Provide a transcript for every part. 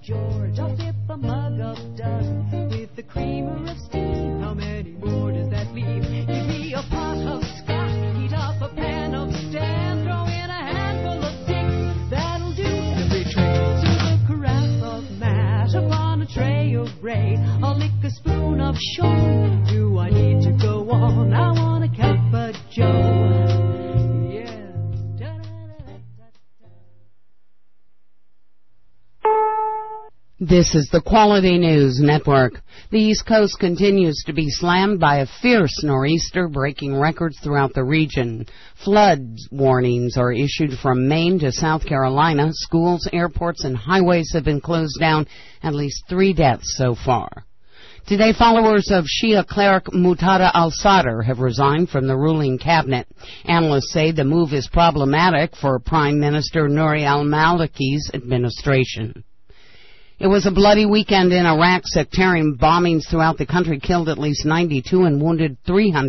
George. I'll sip a mug of Doug with the creamer of steam. How many more does that leave? Give me a pot of scotch, heat up a pan of stand, throw in a handful of sticks, that'll do every trick. Serve a carafe of mash upon a tray of ray. I'll lick a spoon of Sean. Do I need to go on? I want a cup of Joe. This is the Quality News Network. The East Coast continues to be slammed by a fierce nor'easter, breaking records throughout the region. Flood warnings are issued from Maine to South Carolina. Schools, airports, and highways have been closed down. At least 3 deaths so far. Today, followers of Shia cleric Muqtada al-Sadr have resigned from the ruling cabinet. Analysts say the move is problematic for Prime Minister Nouri al-Maliki's administration. It was a bloody weekend in Iraq. Sectarian bombings throughout the country killed at least 92 and wounded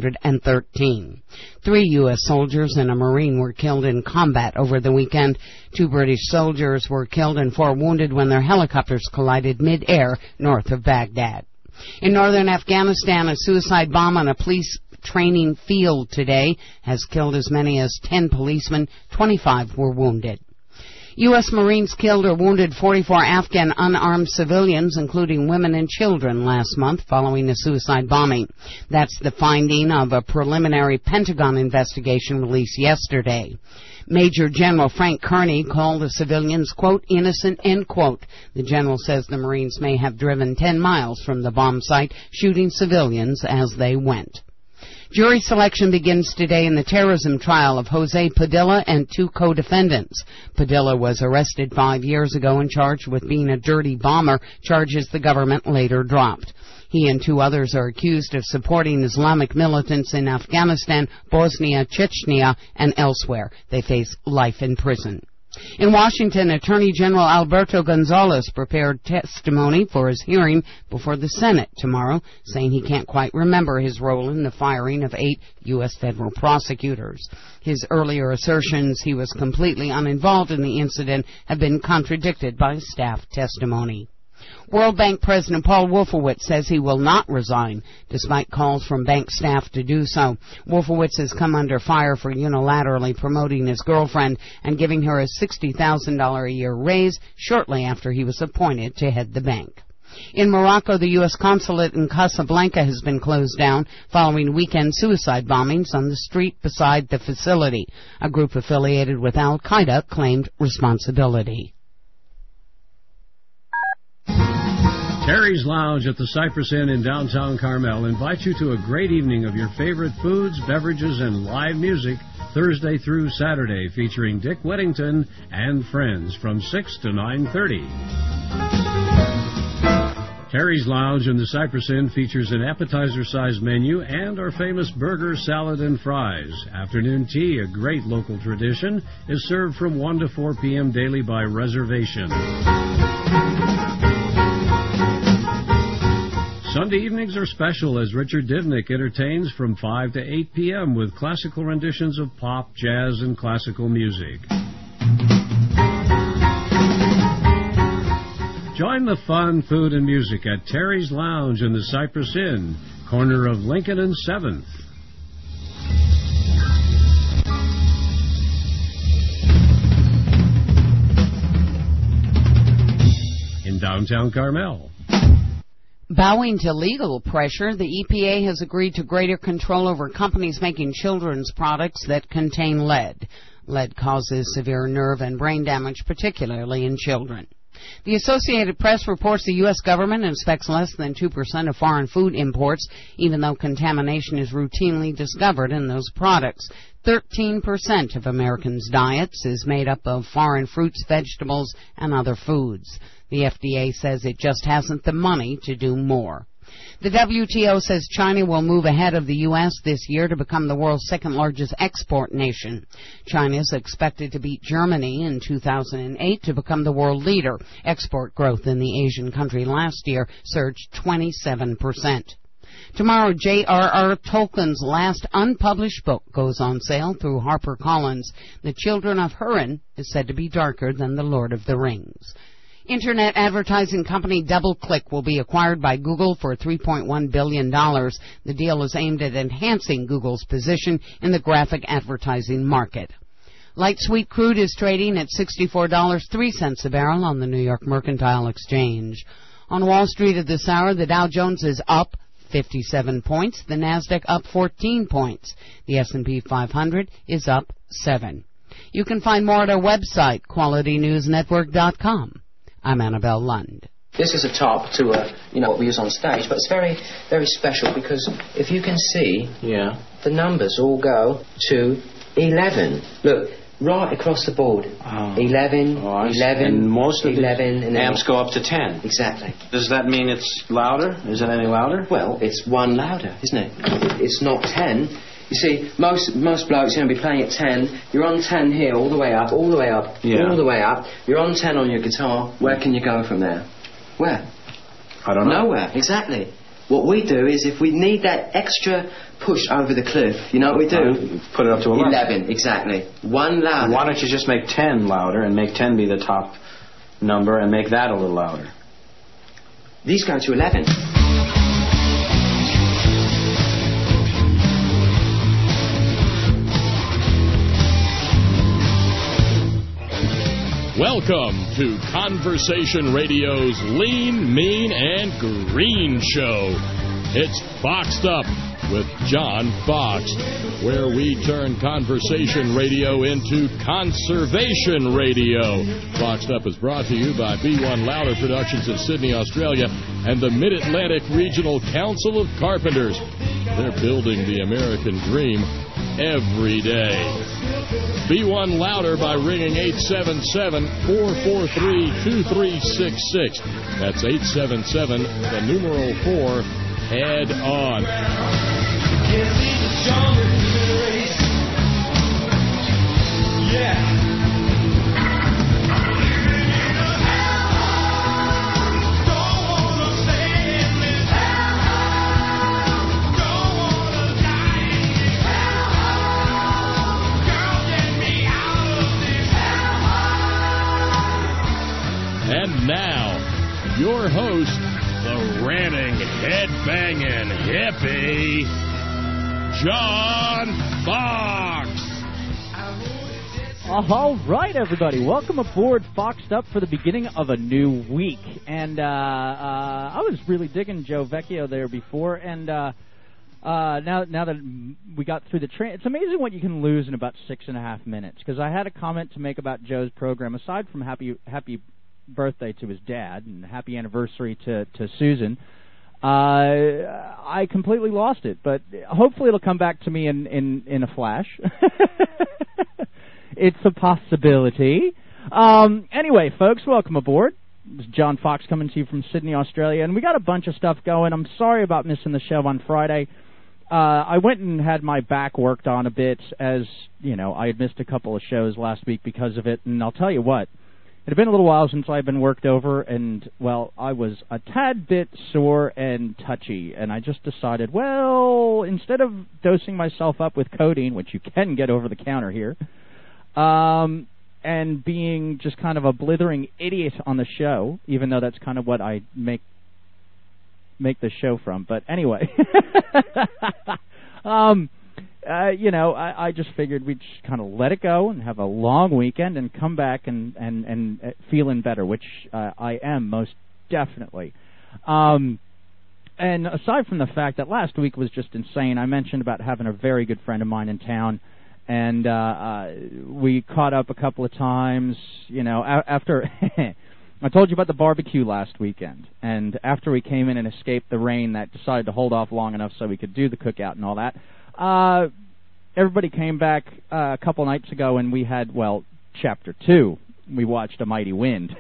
313. 3 U.S. soldiers and a Marine were killed in combat over the weekend. 2 British soldiers were killed and 4 wounded when their helicopters collided mid-air north of Baghdad. In northern Afghanistan, a suicide bomb on a police training field today has killed as many as 10 policemen. 25 were wounded. U.S. Marines killed or wounded 44 Afghan unarmed civilians, including women and children, last month following a suicide bombing. That's the finding of a preliminary Pentagon investigation released yesterday. Major General Frank Kearney called the civilians, quote, innocent, end quote. The general says the Marines may have driven 10 miles from the bomb site, shooting civilians as they went. Jury selection begins today in the terrorism trial of Jose Padilla and 2 co-defendants. Padilla was arrested 5 years ago and charged with being a dirty bomber, charges the government later dropped. He and 2 others are accused of supporting Islamic militants in Afghanistan, Bosnia, Chechnya, and elsewhere. They face life in prison. In Washington, Attorney General Alberto Gonzales prepared testimony for his hearing before the Senate tomorrow, saying he can't quite remember his role in the firing of 8 U.S. federal prosecutors. His earlier assertions he was completely uninvolved in the incident have been contradicted by staff testimony. World Bank President Paul Wolfowitz says he will not resign, despite calls from bank staff to do so. Wolfowitz has come under fire for unilaterally promoting his girlfriend and giving her a $60,000 a year raise shortly after he was appointed to head the bank. In Morocco, the U.S. consulate in Casablanca has been closed down following weekend suicide bombings on the street beside the facility. A group affiliated with al-Qaeda claimed responsibility. Terry's Lounge at the Cypress Inn in downtown Carmel invites you to a great evening of your favorite foods, beverages, and live music Thursday through Saturday, featuring Dick Whittington and friends from 6 to 9:30. Terry's Lounge in the Cypress Inn features an appetizer-sized menu and our famous burger, salad, and fries. Afternoon tea, a great local tradition, is served from 1 to 4 p.m. daily by reservation. Sunday evenings are special as Richard Divnik entertains from 5 to 8 p.m. with classical renditions of pop, jazz, and classical music. Join the fun, food, and music at Terry's Lounge in the Cypress Inn, corner of Lincoln and 7th. In downtown Carmel. Bowing to legal pressure, the EPA has agreed to greater control over companies making children's products that contain lead. Lead causes severe nerve and brain damage, particularly in children. The Associated Press reports the U.S. government inspects less than 2% of foreign food imports, even though contamination is routinely discovered in those products. 13% of Americans' diets is made up of foreign fruits, vegetables, and other foods. The FDA says it just hasn't the money to do more. The WTO says China will move ahead of the U.S. this year to become the world's second-largest export nation. China is expected to beat Germany in 2008 to become the world leader. Export growth in the Asian country last year surged 27%. Tomorrow, J.R.R. Tolkien's last unpublished book goes on sale through HarperCollins. The Children of Húrin is said to be darker than The Lord of the Rings. Internet advertising company DoubleClick will be acquired by Google for $3.1 billion. The deal is aimed at enhancing Google's position in the graphic advertising market. Light sweet crude is trading at $64.03 a barrel on the New York Mercantile Exchange. On Wall Street at this hour, the Dow Jones is up 57 points, the Nasdaq up 14 points. The S&P 500 is up 7. You can find more at our website, QualityNewsNetwork.com. I'm Annabelle Lund. This is a top to what we use on stage, but it's very, very special because if you can see, the numbers all go to 11. Look, right across the board. 11, 11, and most of 11, and amps go up to 10. Exactly. Does that mean it's louder? Is it any louder? Well, it's one louder, isn't it? It's not 10. You see, most blokes are going to be playing at 10. You're on 10 here, all the way up, all the way up, all the way up. You're on 10 on your guitar. Where can you go from there? Where? I don't know. Nowhere, exactly. What we do is, if we need that extra push over the cliff, you know what we do? Put it up to 11. 11, exactly. One louder. Why don't you just make 10 louder and make 10 be the top number and make that a little louder? These go to 11. Welcome to Conversation Radio's Lean, Mean, and Green Show. It's Foxed Up with John Fox, where we turn conversation radio into conservation radio. Foxed Up is brought to you by B1 Louder Productions in Sydney, Australia, and the Mid-Atlantic Regional Council of Carpenters. They're building the American dream every day. B1 Louder by ringing 877-443-2366. That's 877, the numeral 4, head on. Yeah. And now, your host, the ranting, head-banging hippie, John Fox. All right, everybody. Welcome aboard Foxed Up for the beginning of a new week. And I was really digging Joe Vecchio there before, and now that we got through the train, it's amazing what you can lose in about 6.5 minutes, because I had a comment to make about Joe's program. Aside from happy birthday to his dad and happy anniversary to Susan, I completely lost it, but hopefully it'll come back to me in a flash. It's a possibility. Anyway, folks, welcome aboard. This is John Fox coming to you from Sydney, Australia, and we got a bunch of stuff going. I'm sorry about missing the show on Friday. I went and had my back worked on a bit, as, you know, I had missed a couple of shows last week because of it, and I'll tell you what, it had been a little while since I'd been worked over, and, well, I was a tad bit sore and touchy, and I just decided, well, instead of dosing myself up with codeine, which you can get over the counter here, and being just kind of a blithering idiot on the show, even though that's kind of what I make the show from. But anyway, you know, I just figured we'd just kind of let it go and have a long weekend and come back and feeling better, which I am most definitely. And aside from the fact that last week was just insane, I mentioned about having a very good friend of mine in town, and we caught up a couple of times, you know, after I told you about the barbecue last weekend, and after we came in and escaped the rain that decided to hold off long enough so we could do the cookout and all that, everybody came back a couple nights ago, and we had, well, Chapter 2. We watched A Mighty Wind.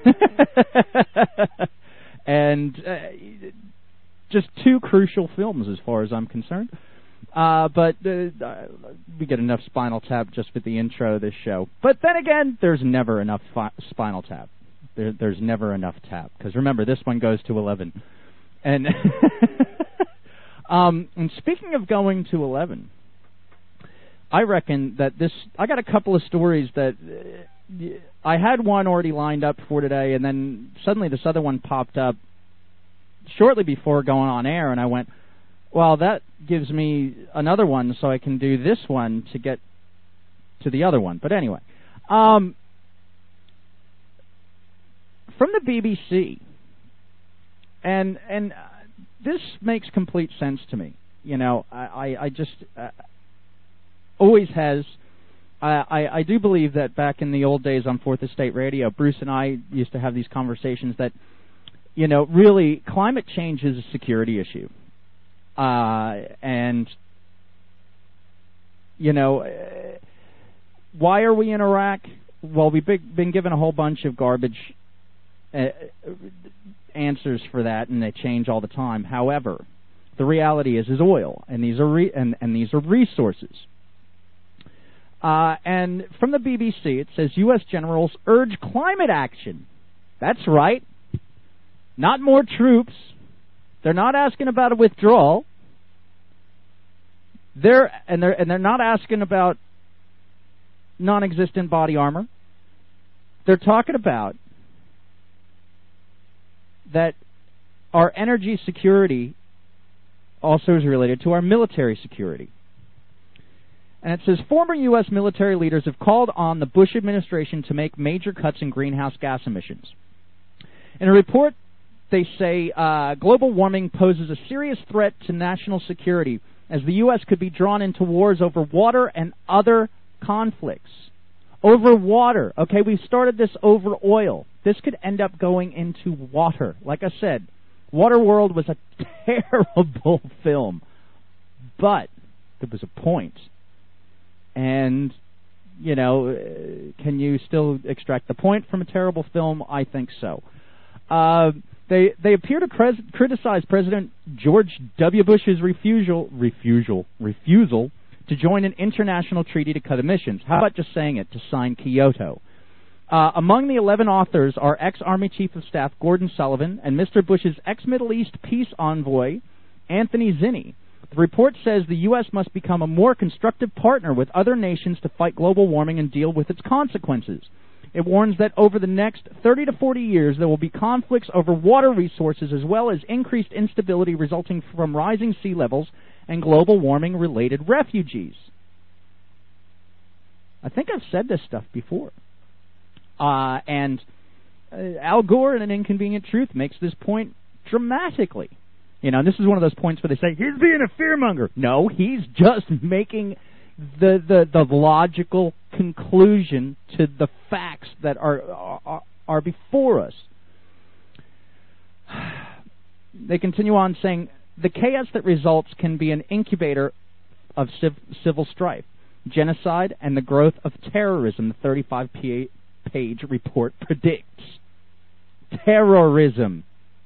And just two crucial films as far as I'm concerned. But we get enough Spinal Tap just with the intro of this show. But then again, there's never enough Spinal Tap. There's never enough tap. Because remember, this one goes to 11. And and speaking of going to 11, I reckon that I got a couple of stories that I had one already lined up for today, and then suddenly this other one popped up shortly before going on air, and I went, well, that gives me another one so I can do this one to get to the other one. But anyway, from the BBC, and this makes complete sense to me. I just always has. I do believe that back in the old days on Fourth Estate Radio, Bruce and I used to have these conversations that, really climate change is a security issue. And, why are we in Iraq? Well, we've been given a whole bunch of garbage answers for that, and they change all the time. However, the reality is oil, and these are these are resources. And from the BBC, it says U.S. generals urge climate action. That's right. Not more troops. They're not asking about a withdrawal. They're not asking about non-existent body armor. They're talking about that our energy security also is related to our military security. And it says, former U.S. military leaders have called on the Bush administration to make major cuts in greenhouse gas emissions. In a report, they say global warming poses a serious threat to national security, as the U.S. could be drawn into wars over water and other conflicts. Over water. Okay, we started this over oil. This could end up going into water. Like I said, Waterworld was a terrible film, but there was a point. And, can you still extract the point from a terrible film? I think so. They appear to criticize President George W. Bush's refusal to join an international treaty to cut emissions. How about just saying it, to sign Kyoto? Among the 11 authors are ex-Army Chief of Staff Gordon Sullivan and Mr. Bush's ex-Middle East peace envoy, Anthony Zinni. The report says the U.S. must become a more constructive partner with other nations to fight global warming and deal with its consequences. It warns that over the next 30 to 40 years, there will be conflicts over water resources as well as increased instability resulting from rising sea levels and global warming-related refugees. I think I've said this stuff before. And Al Gore in An Inconvenient Truth makes this point dramatically. And this is one of those points where they say, he's being a fearmonger. No, he's just making the logical conclusion to the facts that are before us. They continue on saying, the chaos that results can be an incubator of civil strife, genocide, and the growth of terrorism, the 35-page report predicts. Terrorism.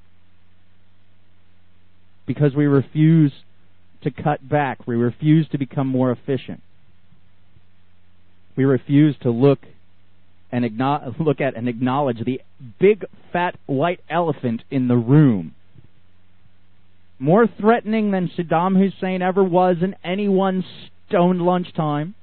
Because we refuse to cut back. We refuse to become more efficient. We refuse to look at and acknowledge the big, fat, white elephant in the room. More threatening than Saddam Hussein ever was in anyone's stoned lunchtime.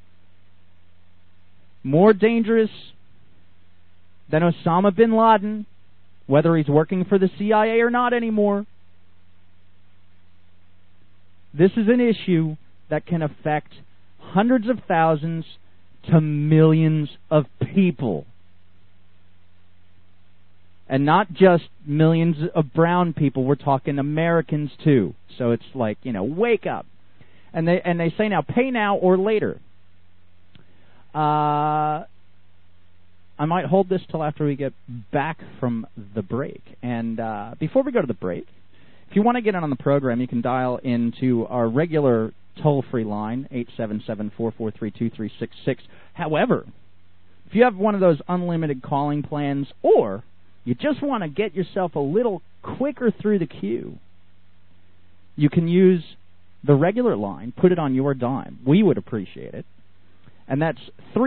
More dangerous than Osama bin Laden, whether he's working for the CIA or not anymore. This is an issue that can affect hundreds of thousands to millions of people. And not just millions of brown people. We're talking Americans too. So it's like, wake up. And they say now, pay now or later. I might hold this till after we get back from the break. And before we go to the break, if you want to get in on the program, you can dial into our regular toll-free line, 877-443-2366. However, if you have one of those unlimited calling plans, or you just want to get yourself a little quicker through the queue, you can use the regular line, put it on your dime. We would appreciate it. And that's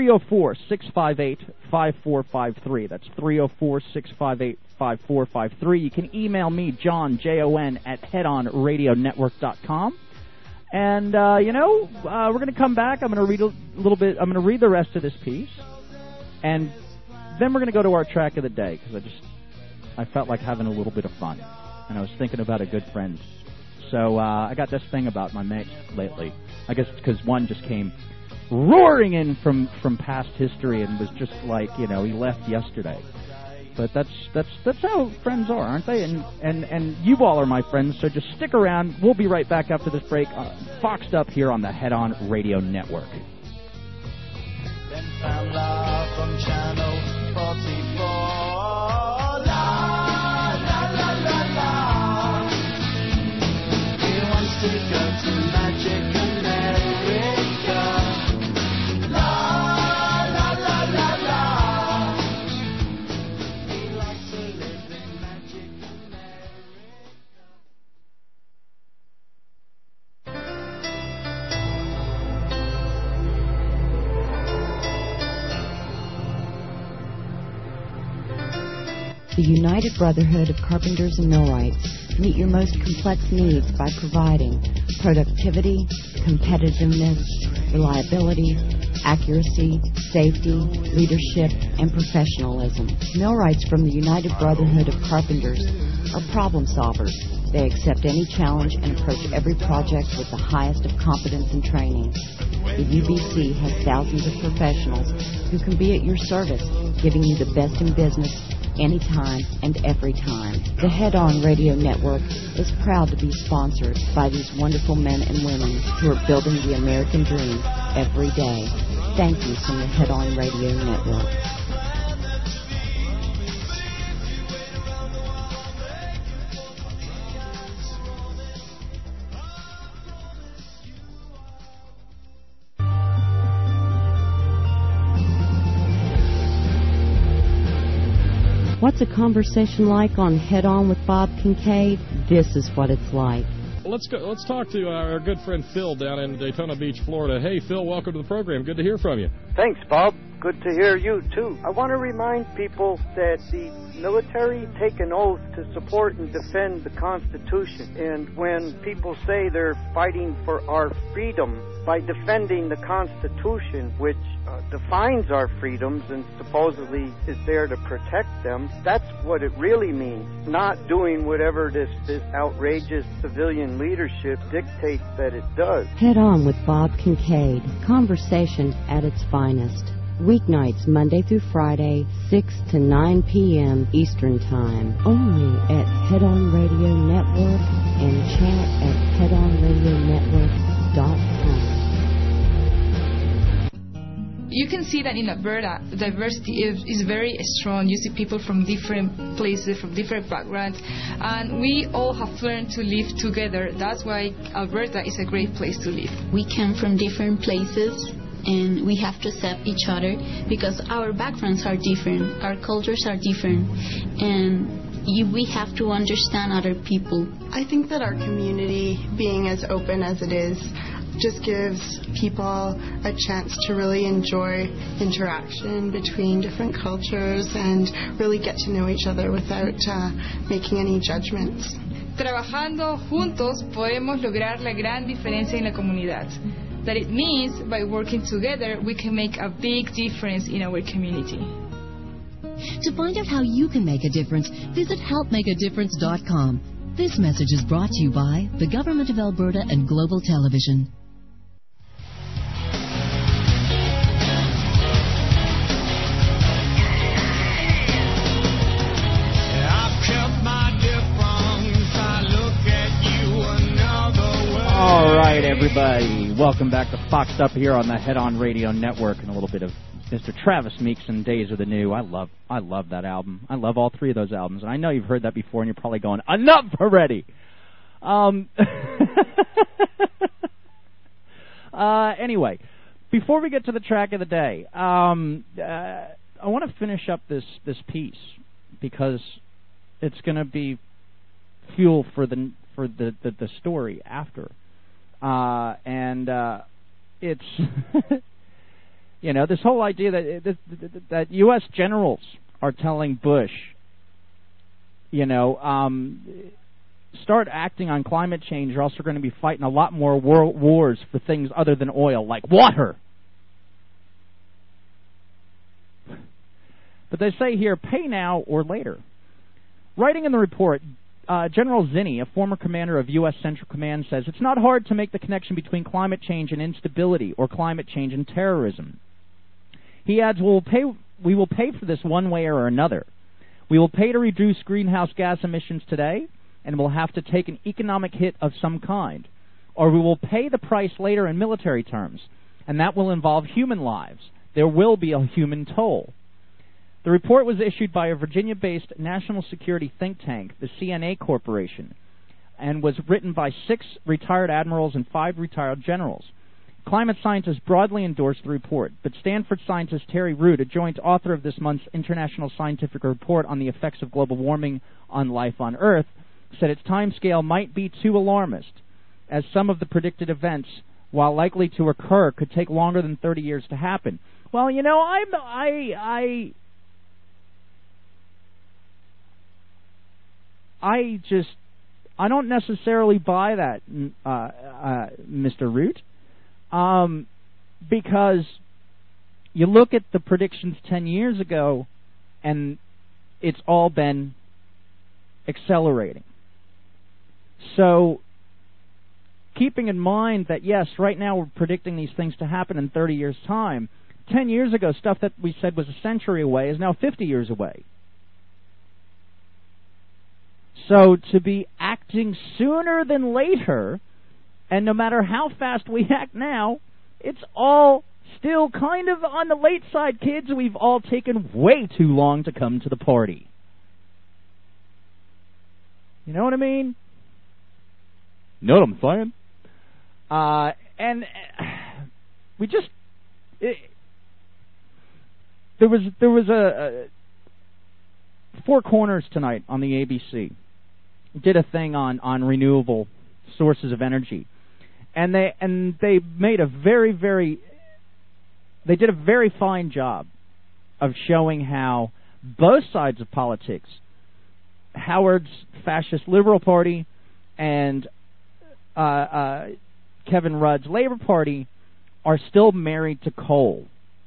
304-658-5453. That's 304-658-5453. You can email me, John, Jon, at headonradionetwork.com. And, we're going to come back. I'm going to read a little bit. I'm going to read the rest of this piece. And then we're going to go to our track of the day, because I felt like having a little bit of fun. And I was thinking about a good friend. So I got this thing about my mate lately. I guess because one just came roaring in from past history and was just like, he left yesterday. But that's how friends are, aren't they? And you all are my friends, so just stick around. We'll be right back after this break. Foxed Up here on the Head On Radio Network. Then found love from Channel 44. La, la, la, la, la. He wants to go to Magic America. La, la, la, la, la. He likes to live in Magic America. The United Brotherhood of Carpenters and Millwrights meet your most complex needs by providing productivity, competitiveness, reliability, accuracy, safety, leadership, and professionalism. Millwrights from the United Brotherhood of Carpenters are problem solvers. They accept any challenge and approach every project with the highest of competence and training. The UBC has thousands of professionals who can be at your service, giving you the best in business anytime and every time. The Head On Radio Network is proud to be sponsored by these wonderful men and women who are building the American dream every day. Thank you from the Head On Radio Network. What's a conversation like on Head On with Bob Kincaid? This is what it's like. Let's talk to our good friend Phil down in Daytona Beach, Florida. Hey, Phil, welcome to the program. Good to hear from you. Thanks, Bob. Good to hear you, too. I want to remind people that the military take an oath to support and defend the Constitution. And when people say they're fighting for our freedom by defending the Constitution, which defines our freedoms and supposedly is there to protect them, that's what it really means. Not doing whatever this outrageous civilian leadership dictates that it does. Head On with Bob Kincaid. Conversation at its finest. Weeknights, Monday through Friday, 6 to 9 p.m. Eastern Time. Only at Head On Radio Network and chat at headonradionetwork.com. You can see that in Alberta, diversity is very strong. You see people from different places, from different backgrounds, and we all have learned to live together. That's why Alberta is a great place to live. We come from different places, and we have to accept each other because our backgrounds are different, our cultures are different, and we have to understand other people. I think that our community, being as open as it is, just gives people a chance to really enjoy interaction between different cultures and really get to know each other without making any judgments. Trabajando juntos podemos lograr la gran diferencia en la comunidad. That it means by working together we can make a big difference in our community. To find out how you can make a difference, visit helpmakeadifference.com. This message is brought to you by the Government of Alberta and Global Television. All right, everybody. Welcome back to Foxed Up here on the Head On Radio Network, and a little bit of Mr. Travis Meeks and Days of the New. I love that album. I love all three of those albums, and I know you've heard that before, and you're probably going, enough already. Anyway, before we get to the track of the day, I want to finish up this piece because it's going to be fuel for the story after. It's this whole idea that U.S. generals are telling Bush, start acting on climate change, or else we're going to be fighting a lot more world wars for things other than oil, like water. But they say here, pay now or later. Writing in the report, General Zinni, a former commander of U.S. Central Command, says, it's not hard to make the connection between climate change and instability or climate change and terrorism. He adds, we will pay for this one way or another. We will pay to reduce greenhouse gas emissions today, and we'll have to take an economic hit of some kind. Or we will pay the price later in military terms, and that will involve human lives. There will be a human toll. The report was issued by a Virginia-based national security think tank, the CNA Corporation, and was written by 6 retired admirals and 5 retired generals. Climate scientists broadly endorsed the report, but Stanford scientist Terry Root, a joint author of this month's International Scientific Report on the Effects of Global Warming on Life on Earth, said its timescale might be too alarmist, as some of the predicted events, while likely to occur, could take longer than 30 years to happen. Well, you know, I don't necessarily buy that, Mr. Root, because you look at the predictions 10 years ago, and it's all been accelerating. So, keeping in mind that, yes, right now we're predicting these things to happen in 30 years' time, 10 years ago, stuff that we said was a century away is now 50 years away. So to be acting sooner than later, and no matter how fast we act now, it's all still kind of on the late side, kids. We've all taken way too long to come to the party. You know what I mean? Know what I'm saying? And we just... There was a Four Corners tonight on the ABC. Did a thing on renewable sources of energy, and they made a very did a very fine job of showing how both sides of politics, Howard's fascist Liberal Party and Kevin Rudd's Labor Party, are still married to coal.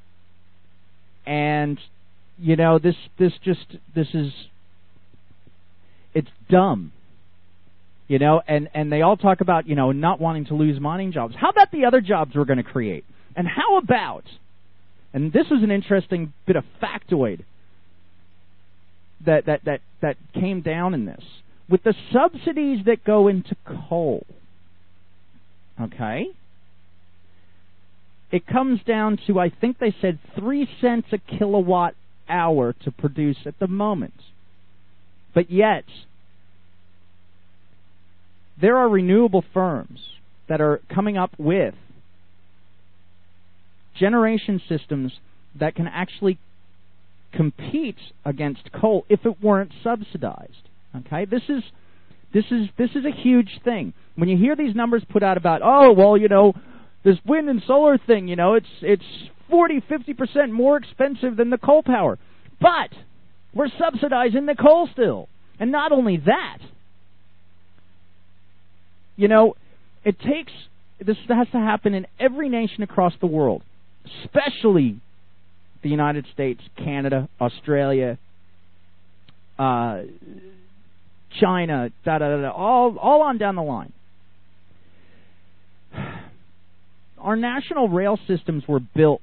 And you know, this is, it's dumb, you know, and they all talk about, you know, not wanting to lose mining jobs. How about the other jobs we're going to create? And how about, and this was an interesting bit of factoid that came down in this, with the subsidies that go into coal, okay, it comes down to, I think they said 3 cents a kilowatt hour to produce at the moment. But yet, there are renewable firms that are coming up with generation systems that can actually compete against coal if it weren't subsidized. Okay, this is a huge thing. When you hear these numbers put out about, oh well, you know, this wind and solar thing, you know, it's 40-50% more expensive than the coal power. But we're subsidizing the coal still. And not only that, you know, this has to happen in every nation across the world, especially the United States, Canada, Australia, China, all on down the line. Our national rail systems were built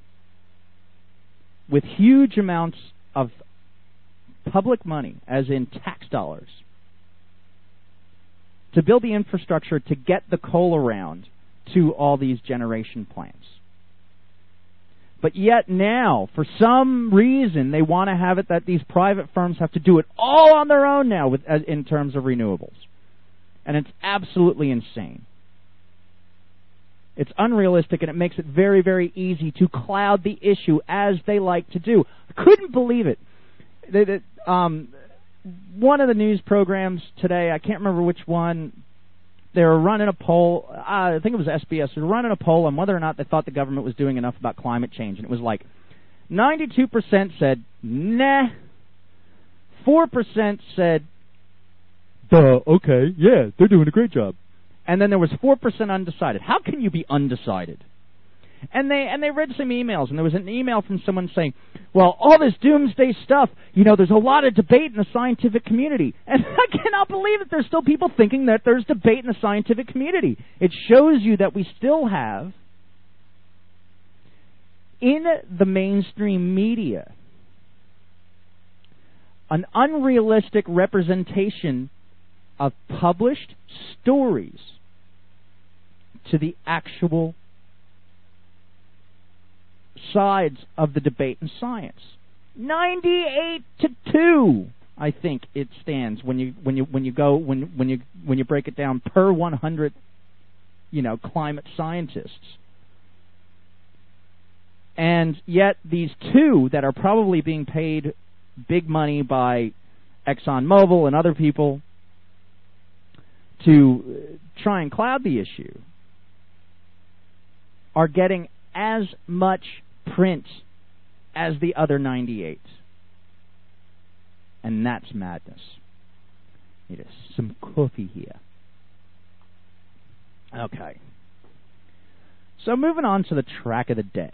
with huge amounts of public money, as in tax dollars, to build the infrastructure to get the coal around to all these generation plants. But yet now, for some reason, they want to have it that these private firms have to do it all on their own now in terms of renewables. And it's absolutely insane. It's unrealistic, and it makes it very, very easy to cloud the issue, as they like to do. I couldn't believe it. One of the news programs today, I can't remember which one, they were running a poll, I think it was SBS, they were running a poll on whether or not they thought the government was doing enough about climate change. And it was like 92% said, nah. 4% said, duh, okay, yeah, they're doing a great job. And then there was 4% undecided. How can you be undecided? And they read some emails, and there was an email from someone saying, well, all this doomsday stuff, there's a lot of debate in the scientific community. And I cannot believe that there's still people thinking that there's debate in the scientific community. It shows you that we still have, in the mainstream media, an unrealistic representation of published stories to the actual sides of the debate in science. 98-2, I think it stands when you break it down per 100, climate scientists. And yet these two that are probably being paid big money by ExxonMobil and other people to try and cloud the issue are getting as much print as the other 98. And that's madness. Need some coffee here. Okay. So moving on to the track of the day.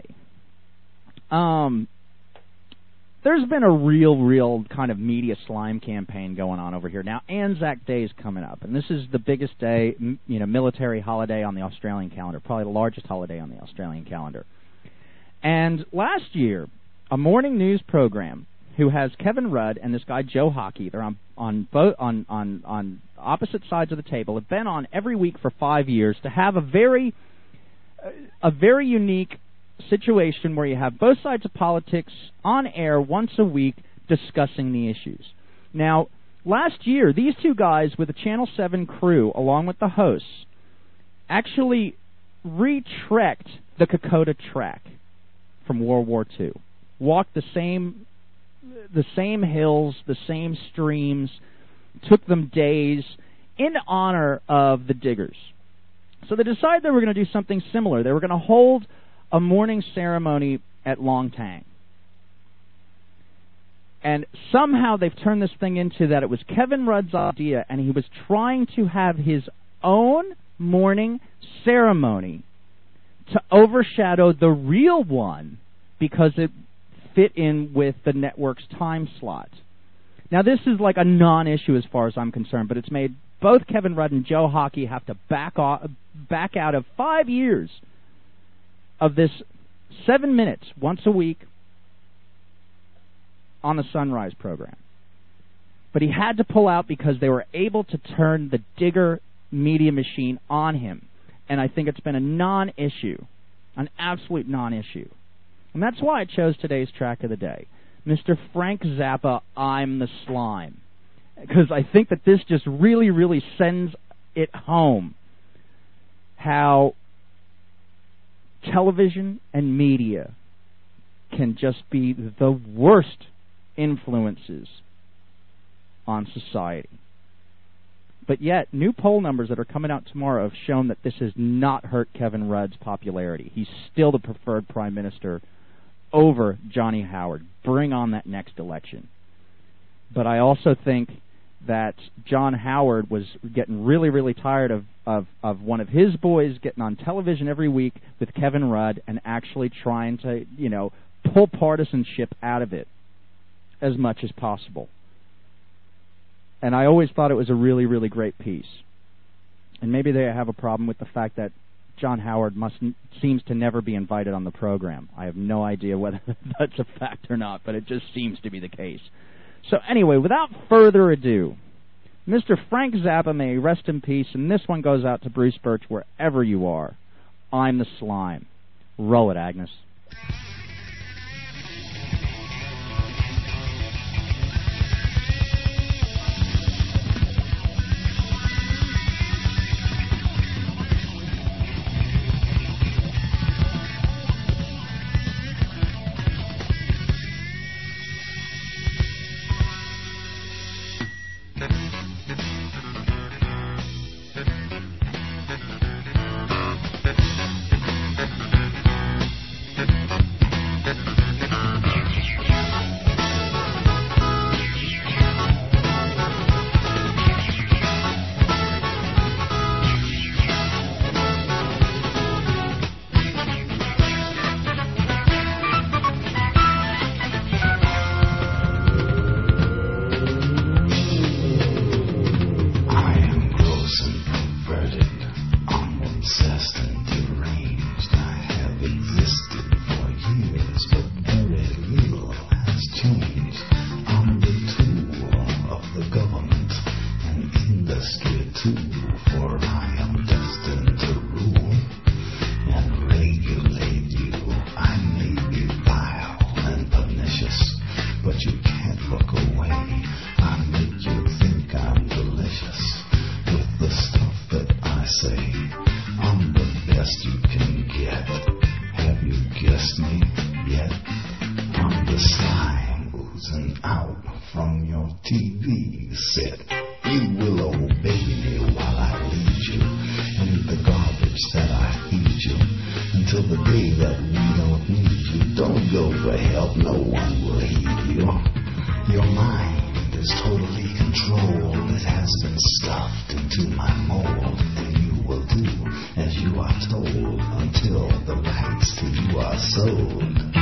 There's been a real kind of media slime campaign going on over here. Now, Anzac Day is coming up, and this is the biggest day, military holiday on the Australian calendar, probably the largest holiday on the Australian calendar. And last year, a morning news program who has Kevin Rudd and this guy Joe Hockey, they're on opposite sides of the table, have been on every week for 5 years to have a very unique situation where you have both sides of politics on air once a week discussing the issues. Now, last year, these two guys with the Channel 7 crew, along with the hosts, actually retrekked the Kokoda track from World War II. Walked the same hills, the same streams, took them days in honor of the diggers. So they decided they were going to do something similar. They were going to hold a morning ceremony at Long Tang. And somehow they've turned this thing into that it was Kevin Rudd's idea, and he was trying to have his own morning ceremony to overshadow the real one because it fit in with the network's time slot. Now, this is like a non-issue as far as I'm concerned, but it's made both Kevin Rudd and Joe Hockey have to back out of 5 years of this 7 minutes once a week on the Sunrise program. But he had to pull out because they were able to turn the digger media machine on him. And I think it's been a non-issue, an absolute non-issue. And that's why I chose today's track of the day. Mr. Frank Zappa, I'm the Slime. Because I think that this just really, really sends it home how television and media can just be the worst influences on society. But yet, new poll numbers that are coming out tomorrow have shown that this has not hurt Kevin Rudd's popularity. He's still the preferred prime minister over Johnny Howard. Bring on that next election. But I also think that John Howard was getting really, really tired of one of his boys getting on television every week with Kevin Rudd and actually trying to, pull partisanship out of it as much as possible. And I always thought it was a really, really great piece. And maybe they have a problem with the fact that John Howard seems to never be invited on the program. I have no idea whether that's a fact or not, but it just seems to be the case. So anyway, without further ado, Mr. Frank Zappa, may rest in peace, and this one goes out to Bruce Birch wherever you are. I'm the Slime. Roll it, Agnes. Hey Willow, baby, while I lead you in the garbage that I feed you until the day that we don't need you. Don't go for help, no one will heed you. Your mind is totally controlled. It has been stuffed into my mold, and you will do as you are told until the rights to you are sold.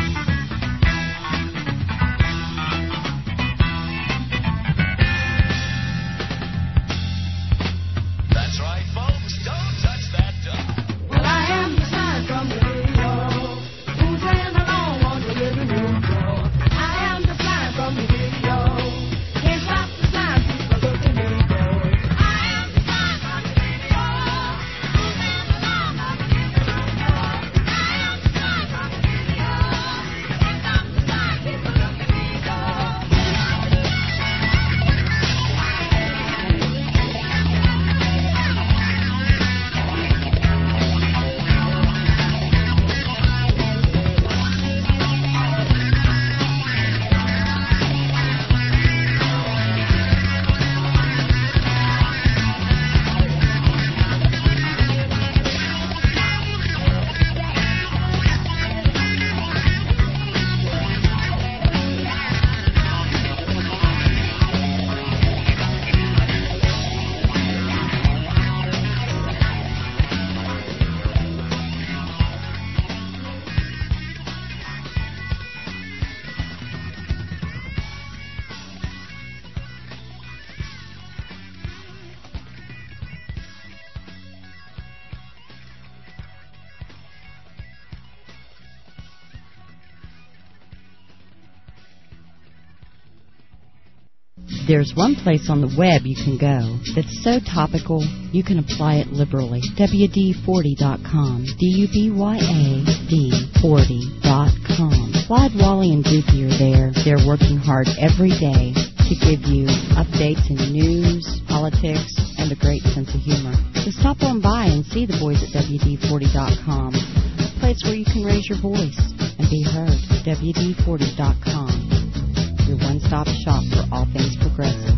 There's one place on the web you can go that's so topical you can apply it liberally. WD40.com. DUBYAD40.com. Clyde, Wally, and Dookie are there. They're working hard every day to give you updates in news, politics, and a great sense of humor. So stop on by and see the boys at WD40.com, a place where you can raise your voice and be heard. WD40.com. Your one-stop shop for all things progressive.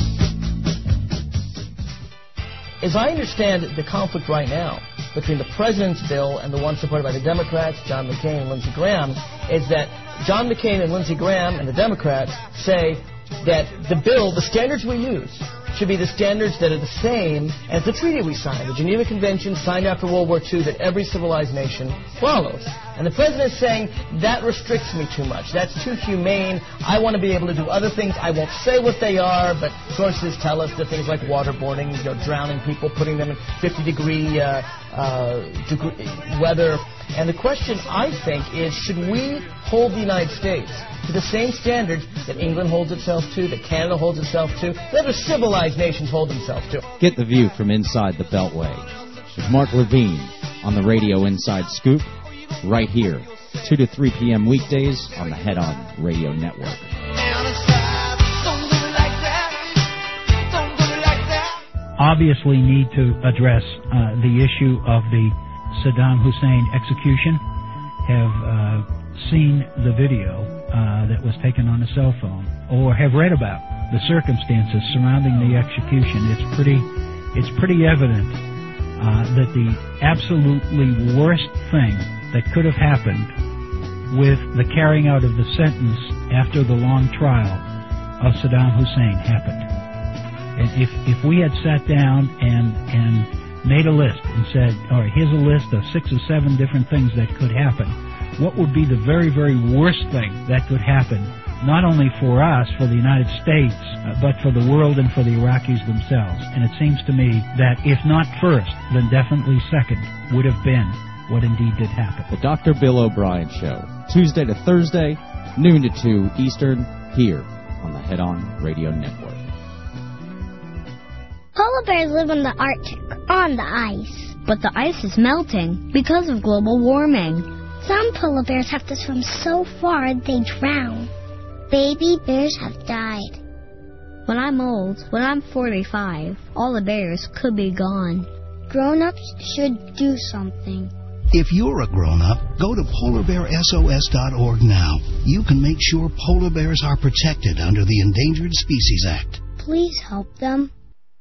As I understand the conflict right now between the president's bill and the one supported by the Democrats, John McCain and Lindsey Graham, is that John McCain and Lindsey Graham and the Democrats say that the bill, the standards we use, should be the standards that are the same as the treaty we signed, the Geneva Convention signed after World War II that every civilized nation follows. And the president is saying, that restricts me too much. That's too humane. I want to be able to do other things. I won't say what they are, but sources tell us that things like waterboarding, drowning people, putting them in 50-degree weather. And the question, I think, is should we hold the United States to the same standards that England holds itself to, that Canada holds itself to, that other civilized nations hold themselves to? Get the view from inside the Beltway with Mark Levine on the Radio Inside Scoop, right here, 2 to 3 p.m. weekdays on the Head On Radio Network. Obviously need to address the issue of the Saddam Hussein execution. Have seen the video that was taken on a cell phone, or have read about the circumstances surrounding the execution. It's pretty evident that the absolutely worst thing that could have happened with the carrying out of the sentence after the long trial of Saddam Hussein happened. And if we had sat down and made a list and said, all right, here's a list of 6 or 7 different things that could happen, what would be the very, very worst thing that could happen, not only for us, for the United States, but for the world and for the Iraqis themselves? And it seems to me that if not first, then definitely second would have been what indeed did happen. The Dr. Bill O'Brien Show, Tuesday to Thursday, noon to 2 Eastern, here on the Head On Radio Network. Polar bears live in the Arctic, on the ice. But the ice is melting because of global warming. Some polar bears have to swim so far they drown. Baby bears have died. When I'm old, when I'm 45, all the bears could be gone. Grown-ups should do something. If you're a grown-up, go to polarbearsos.org now. You can make sure polar bears are protected under the Endangered Species Act. Please help them.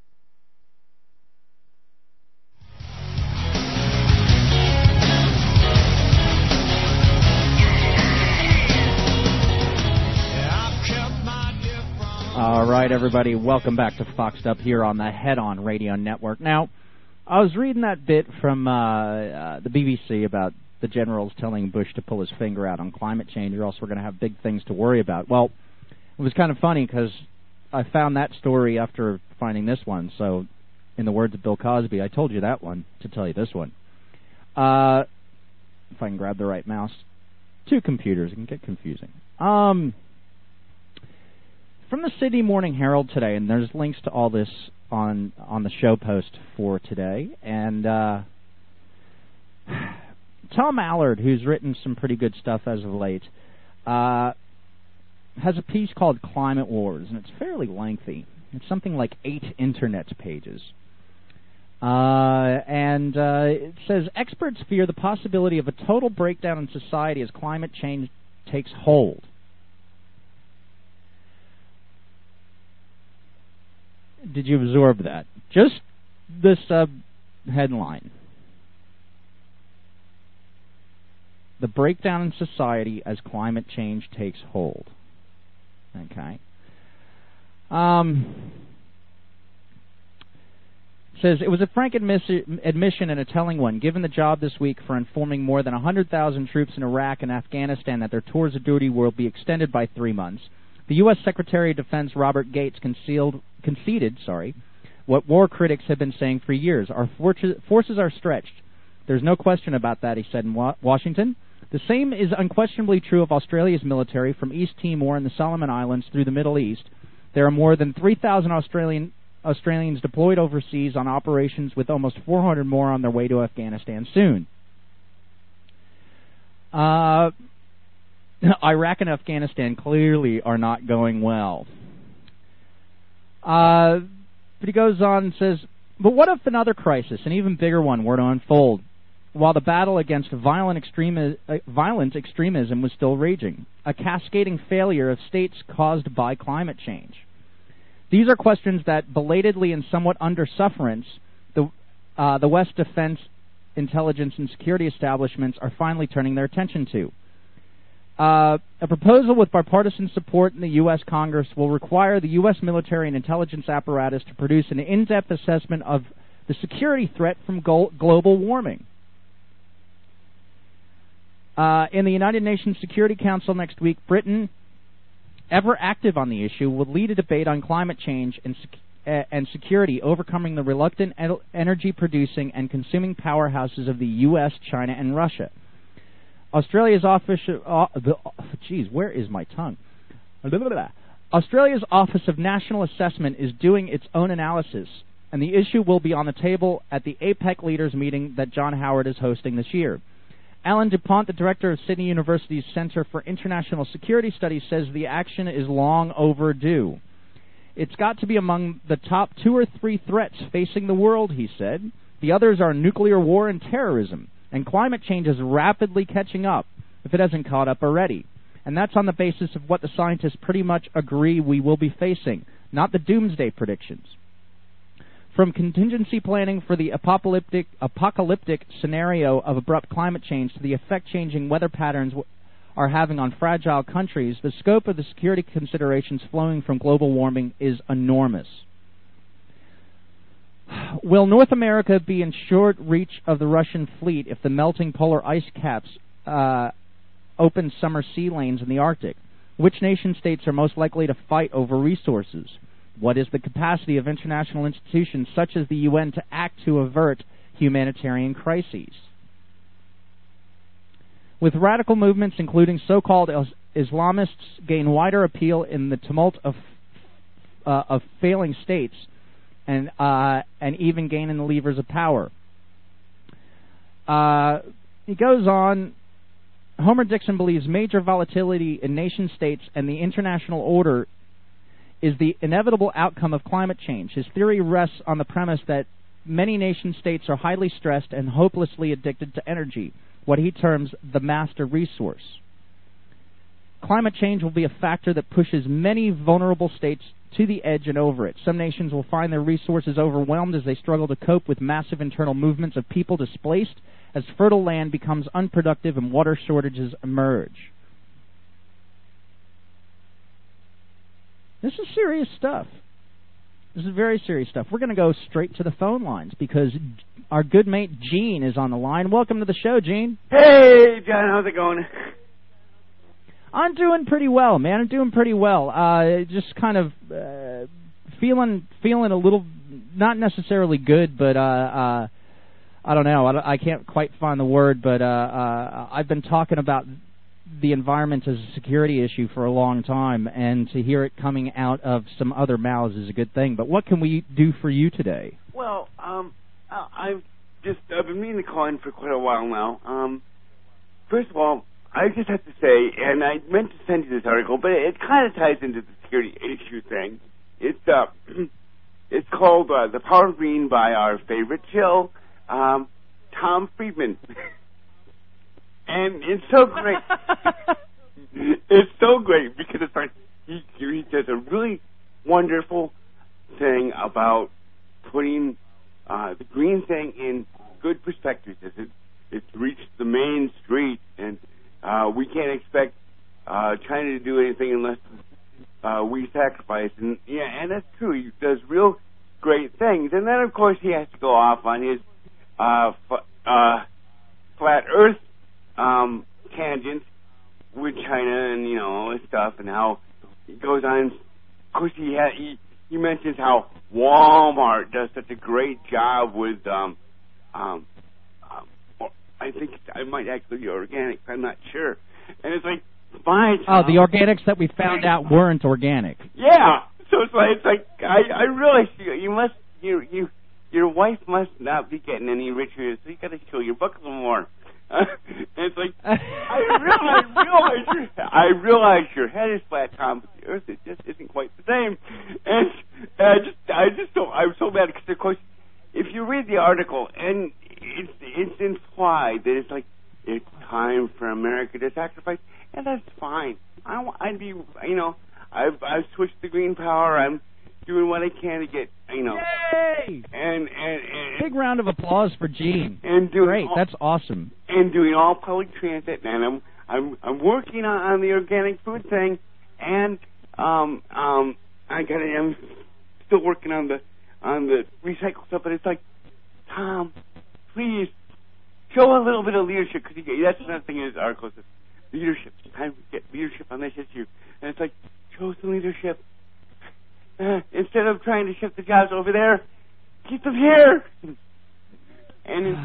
All right, everybody, welcome back to Foxed Up here on the Head On Radio Network. Now, I was reading that bit from the BBC about the generals telling Bush to pull his finger out on climate change, or else we're going to have big things to worry about. Well, it was kind of funny because I found that story after finding this one. So, in the words of Bill Cosby, I told you that one to tell you this one. If I can grab the right mouse. Two computers, it can get confusing. From the Sydney Morning Herald today, and there's links to all this on the show post for today, and Tom Allard, who's written some pretty good stuff as of late, has a piece called Climate Wars, and it's fairly lengthy. It's something like 8 internet pages. And it says, experts fear the possibility of a total breakdown in society as climate change takes hold. Did you absorb that? Just the sub-headline. The breakdown in society as climate change takes hold. Okay. Says, it was a frank admission and a telling one, given the job this week for informing more than 100,000 troops in Iraq and Afghanistan that their tours of duty will be extended by 3 months. The U.S. Secretary of Defense Robert Gates conceded what war critics have been saying for years. Our forces are stretched. There's no question about that, he said in Washington. The same is unquestionably true of Australia's military, from East Timor and the Solomon Islands through the Middle East. There are more than 3,000 Australians deployed overseas on operations, with almost 400 more on their way to Afghanistan soon. Iraq and Afghanistan clearly are not going well. But he goes on and says, but what if another crisis, an even bigger one, were to unfold while the battle against violent extremism was still raging? A cascading failure of states caused by climate change. These are questions that, belatedly and somewhat under sufferance, the West defense, intelligence, and security establishments are finally turning their attention to. A proposal with bipartisan support in the U.S. Congress will require the U.S. military and intelligence apparatus to produce an in-depth assessment of the security threat from global warming. In the United Nations Security Council next week, Britain, ever active on the issue, will lead a debate on climate change and security, overcoming the reluctant energy-producing and consuming powerhouses of the U.S., China, and Russia. Australia's Office of National Assessment is doing its own analysis, and the issue will be on the table at the APEC leaders meeting that John Howard is hosting this year. Alan DuPont, the director of Sydney University's Center for International Security Studies, says the action is long overdue. It's got to be among the top 2 or 3 threats facing the world, he said. The others are nuclear war and terrorism. And climate change is rapidly catching up, if it hasn't caught up already. And that's on the basis of what the scientists pretty much agree we will be facing, not the doomsday predictions. From contingency planning for the apocalyptic scenario of abrupt climate change to the effect changing weather patterns are having on fragile countries, the scope of the security considerations flowing from global warming is enormous. Will North America be in short reach of the Russian fleet if the melting polar ice caps open summer sea lanes in the Arctic? Which nation states are most likely to fight over resources? What is the capacity of international institutions such as the UN to act to avert humanitarian crises? With radical movements, including so-called Islamists, gain wider appeal in the tumult of failing states, and even gain in the levers of power. He goes on, Homer Dixon believes major volatility in nation states and the international order is the inevitable outcome of climate change. His theory rests on the premise that many nation states are highly stressed and hopelessly addicted to energy, what he terms the master resource. Climate change will be a factor that pushes many vulnerable states to the edge and over it. Some nations will find their resources overwhelmed as they struggle to cope with massive internal movements of people displaced as fertile land becomes unproductive and water shortages emerge. This is serious stuff. This is very serious stuff. We're going to go straight to the phone lines because our good mate Gene is on the line. Welcome to the show, Gene. Hey, John, how's it going? I'm doing pretty well, man. I'm doing pretty well. Just kind of feeling a little, not necessarily good, but I don't know. I can't quite find the word, but I've been talking about the environment as a security issue for a long time, and to hear it coming out of some other mouths is a good thing. But what can we do for you today? Well, I've been meaning to call in for quite a while now. First of all, I just have to say, and I meant to send you this article, but it kind of ties into the security issue thing. It's called "The Power of Green" by our favorite chill, Tom Friedman. And it's so great. It's so great because it's like he does a really wonderful thing about putting the green thing in good perspectives. It's reached the main street, and we can't expect China to do anything unless we sacrifice. And and that's true. He does real great things. And then, of course, he has to go off on his flat Earth tangent with China and all this stuff, and how it goes on. Of course, he mentions how Walmart does such a great job with I think I might actually be organic. I'm not sure. And it's like, fine. Oh, the organics that we found out weren't organic. Yeah. So it's like I realize your wife must not be getting any richer, so you got to show your book a little more. It's like I realize your head is flat, Tom, but the Earth just isn't quite the same. And I'm so mad because, of course, if you read the article, and it's implied that it's like it's time for America to sacrifice, and that's fine. I'd be, I've switched to green power. I'm doing what I can to get, Yay! And big round of applause for Gene. And doing great, that's awesome. And doing all public transit, and I'm working on the organic food thing, and I'm still working on the recycle stuff. But it's like, Tom, please show a little bit of leadership, because that's another thing in this article. Is leadership. It's time to get leadership on this issue, and it's like, show some leadership. Instead of trying to shift the jobs over there, keep them here. And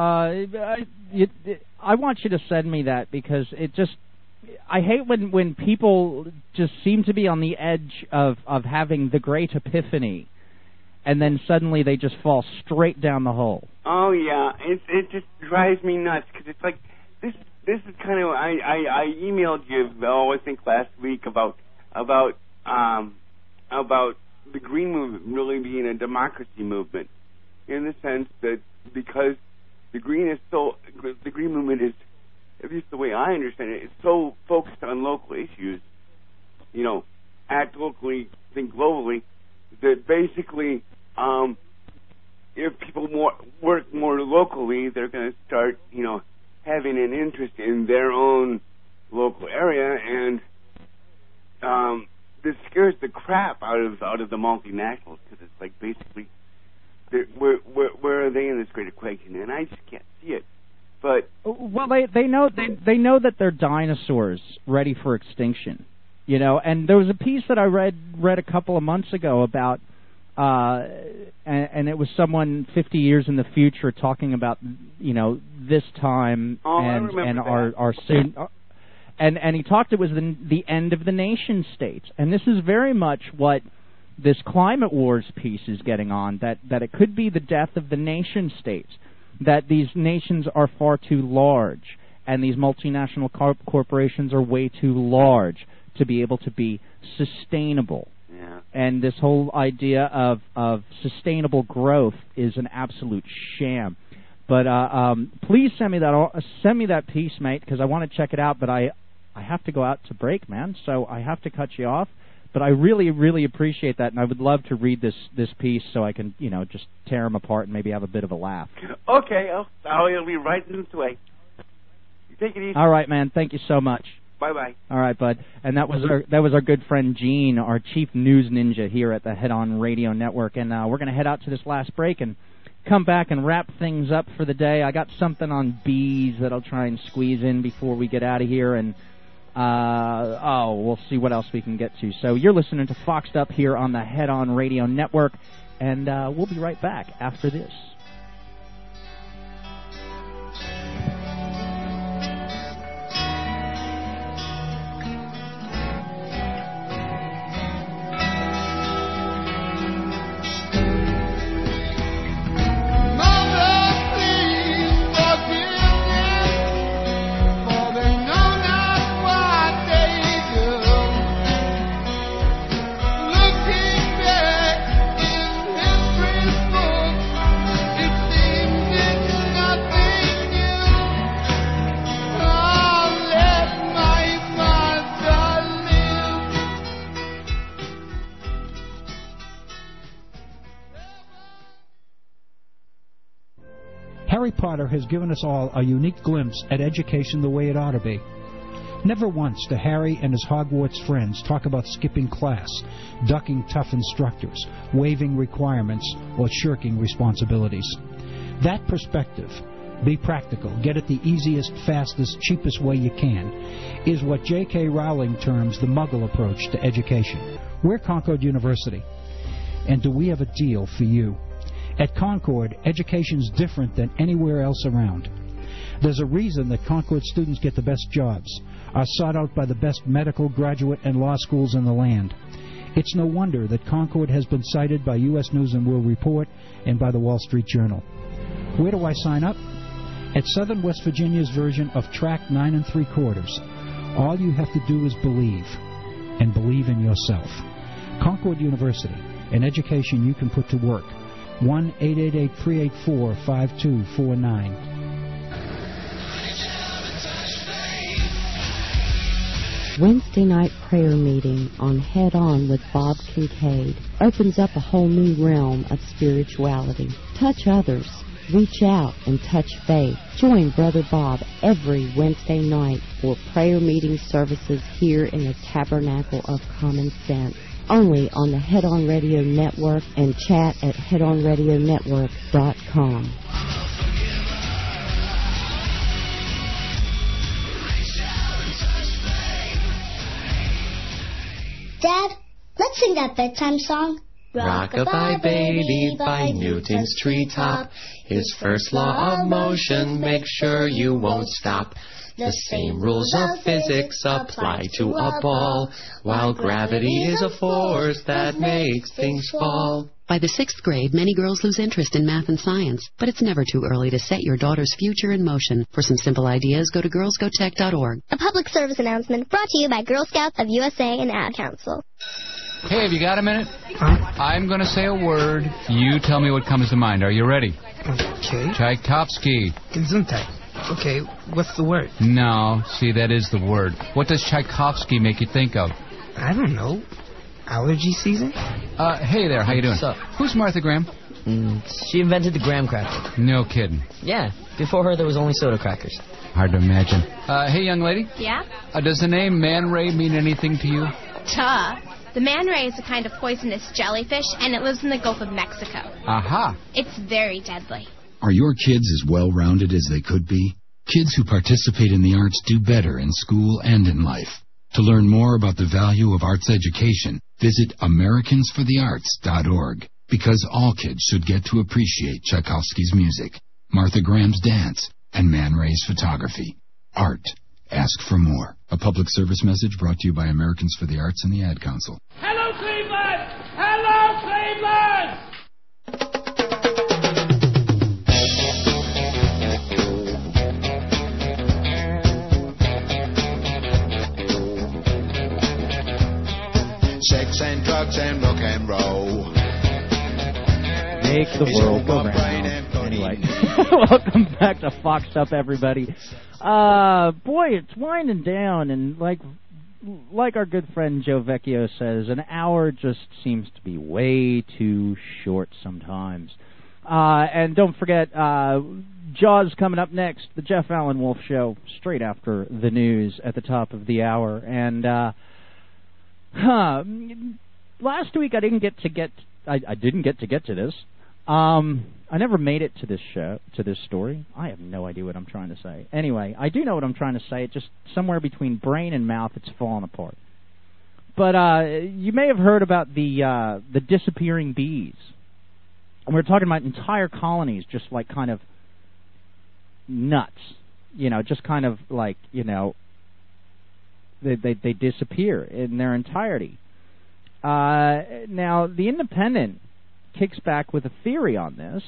I want you to send me that, because I hate when people just seem to be on the edge of having the great epiphany, and then suddenly they just fall straight down the hole. Oh yeah, it just drives me nuts, because it's like this is kind of I emailed you I think last week about the Green Movement really being a democracy movement, in the sense that because the Green Movement is, at least the way I understand it, it's so focused on local issues, act locally, think globally, that basically, if people work more locally, they're going to start, having an interest in their own local area, and this scares the crap out of the multinationals, because it's like, basically, where are they in this great equation? And I just can't see it. But they know that they're dinosaurs ready for extinction, And there was a piece that I read a couple of months ago about, and it was someone 50 years in the future talking about, this time and our soon. And he talked, it was the end of the nation states. And this is very much what this climate wars piece is getting on, that it could be the death of the nation states, that these nations are far too large, and these multinational corporations are way too large to be able to be sustainable. Yeah. And this whole idea of sustainable growth is an absolute sham. But please send me that piece, mate, because I want to check it out, but I have to go out to break, man, so I have to cut you off. But I really, really appreciate that, and I would love to read this piece so I can, just tear them apart and maybe have a bit of a laugh. Okay, I'll be right in this way. You take it easy. All right, man. Thank you so much. Bye-bye. All right, bud. And that was our good friend Gene, our chief news ninja here at the Head On Radio Network. And we're going to head out to this last break and come back and wrap things up for the day. I got something on bees that I'll try and squeeze in before we get out of here. And, we'll see what else we can get to. So you're listening to Foxed Up here on the Head On Radio Network. And we'll be right back after this. Harry Potter has given us all a unique glimpse at education the way it ought to be. Never once do Harry and his Hogwarts friends talk about skipping class, ducking tough instructors, waiving requirements, or shirking responsibilities. That perspective, be practical, get it the easiest, fastest, cheapest way you can, is what J.K. Rowling terms the Muggle approach to education. We're Concord University, and do we have a deal for you? At Concord, education's different than anywhere else around. There's a reason that Concord students get the best jobs, are sought out by the best medical, graduate, and law schools in the land. It's no wonder that Concord has been cited by U.S. News & World Report and by the Wall Street Journal. Where do I sign up? At Southern West Virginia's version of Track 9 3/4. All you have to do is believe, and believe in yourself. Concord University, an education you can put to work. 1-888-384-5249. Wednesday night prayer meeting on Head On with Bob Kincaid opens up a whole new realm of spirituality. Touch others. Reach out and touch faith. Join Brother Bob every Wednesday night for prayer meeting services here in the Tabernacle of Common Sense. Only on the Head On Radio Network and chat at headonradionetwork.com. Dad, let's sing that bedtime song. Rock-a-bye baby by Newton's treetop. His first law of motion, make sure you won't stop. The same rules of physics apply to a ball, while gravity is a force that makes things fall. By the 6th grade, many girls lose interest in math and science, but it's never too early to set your daughter's future in motion. For some simple ideas, go to girlsgotech.org. A public service announcement brought to you by Girl Scouts of USA and Ad Council. Hey, have you got a minute? I'm going to say a word. You tell me what comes to mind. Are you ready? Okay. Tchaikovsky. Gesundheit. Okay, what's the word? No, see, that is the word. What does Tchaikovsky make you think of? I don't know. Allergy season? Hey there, how you doing? What's up? Who's Martha Graham? She invented the graham cracker. No kidding. Yeah, before her there was only soda crackers. Hard to imagine. Hey, young lady? Yeah? Does the name Man Ray mean anything to you? Duh. The man ray is a kind of poisonous jellyfish, and it lives in the Gulf of Mexico. Aha. It's very deadly. Are your kids as well-rounded as they could be? Kids who participate in the arts do better in school and in life. To learn more about the value of arts education, visit AmericansForTheArts.org. Because all kids should get to appreciate Tchaikovsky's music, Martha Graham's dance, and Man Ray's photography. Art. Ask for more. A public service message brought to you by Americans for the Arts and the Ad Council. Hello, Cleveland! Hello, Cleveland! Sex and drugs and rock and roll. Make the world go round. Anyway, welcome back to Foxed Up, everybody. Boy, it's winding down, and like our good friend Joe Vecchio says, an hour just seems to be way too short sometimes. And don't forget, Jaws coming up next. The Jeff Allen Wolf Show, straight after the news at the top of the hour. And last week I didn't get to get to this. I never made it to this show, to this story. I have no idea what I'm trying to say. Anyway, I do know what I'm trying to say. It's just somewhere between brain and mouth, it's falling apart. But you may have heard about the disappearing bees. And we're talking about entire colonies just like kind of nuts. You know, just kind of like, you know, they disappear in their entirety. Now, The Independent kicks back with a theory on this.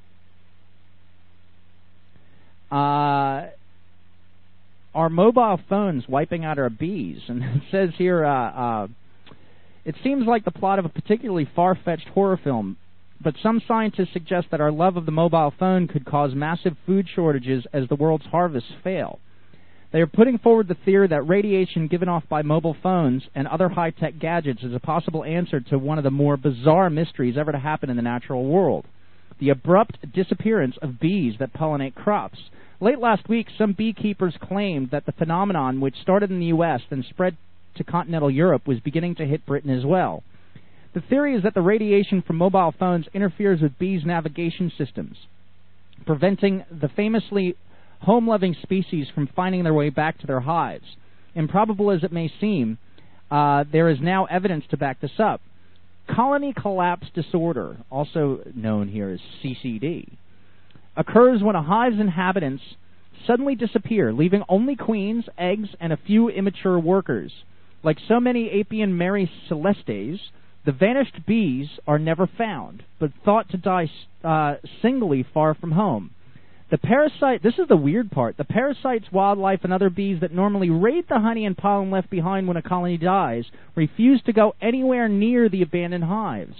Are mobile phones wiping out our bees? And it says here, it seems like the plot of a particularly far-fetched horror film, but some scientists suggest that our love of the mobile phone could cause massive food shortages as the world's harvests fail. They are putting forward the theory that radiation given off by mobile phones and other high-tech gadgets is a possible answer to one of the more bizarre mysteries ever to happen in the natural world: the abrupt disappearance of bees that pollinate crops. Late last week, some beekeepers claimed that the phenomenon, which started in the U.S. and spread to continental Europe, was beginning to hit Britain as well. The theory is that the radiation from mobile phones interferes with bees' navigation systems, preventing the famously home-loving species from finding their way back to their hives. Improbable as it may seem, there is now evidence to back this up. Colony collapse disorder, also known here as CCD, occurs when a hive's inhabitants suddenly disappear, leaving only queens, eggs, and a few immature workers. Like so many Apian Mary Celestes, the vanished bees are never found, but thought to die singly far from home. The parasite, this is the weird part, the parasites, wildlife, and other bees that normally raid the honey and pollen left behind when a colony dies refuse to go anywhere near the abandoned hives.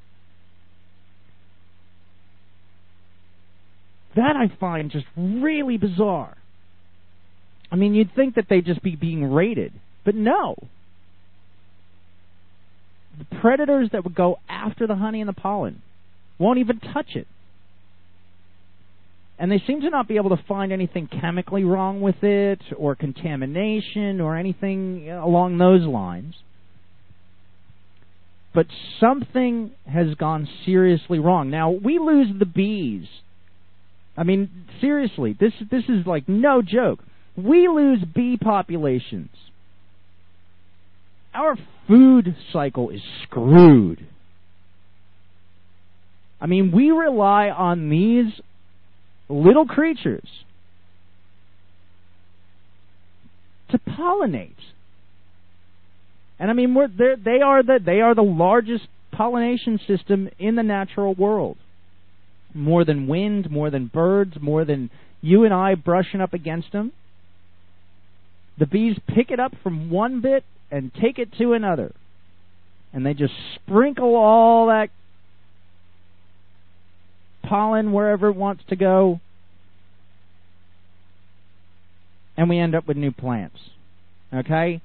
That I find just really bizarre. I mean, you'd think that they'd just be being raided, but no. The predators that would go after the honey and the pollen won't even touch it. And they seem to not be able to find anything chemically wrong with it, or contamination, or anything along those lines. But something has gone seriously wrong. Now, we lose the bees. I mean, seriously, this is like no joke. We lose bee populations. Our food cycle is screwed. I mean, we rely on these little creatures to pollinate. And I mean, they are the largest pollination system in the natural world. More than wind, more than birds, more than you and I brushing up against them. The bees pick it up from one bit and take it to another. And they just sprinkle all that pollen wherever it wants to go. And we end up with new plants. Okay?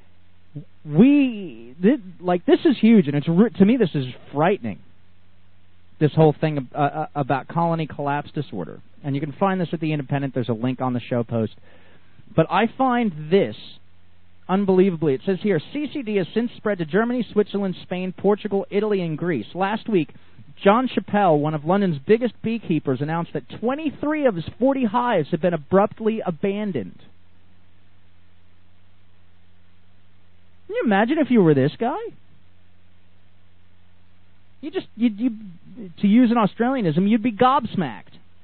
This is huge, and to me this is frightening. This whole thing about colony collapse disorder. And you can find this at The Independent. There's a link on the show post. But I find this unbelievably. It says here, CCD has since spread to Germany, Switzerland, Spain, Portugal, Italy, and Greece. Last week, John Chappell, one of London's biggest beekeepers, announced that 23 of his 40 hives have been abruptly abandoned. Can you imagine if you were this guy? You to use an Australianism, you'd be gobsmacked.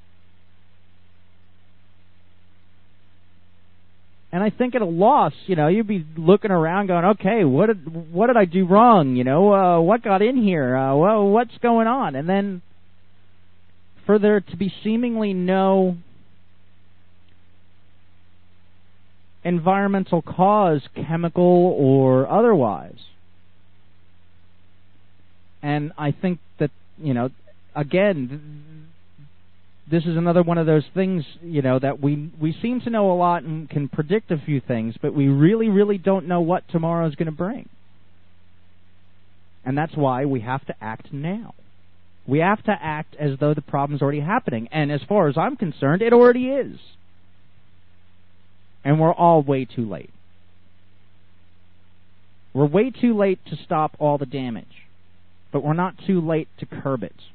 And I think at a loss, you'd be looking around going, okay, what did I do wrong? What got in here? Well, what's going on? And then for there to be seemingly no environmental cause, chemical or otherwise. And I think that, again, this is another one of those things, that we seem to know a lot and can predict a few things, but we really, really don't know what tomorrow is going to bring. And that's why we have to act now. We have to act as though the problem's already happening. And as far as I'm concerned, it already is. And we're all way too late. We're way too late to stop all the damage. But we're not too late to curb it.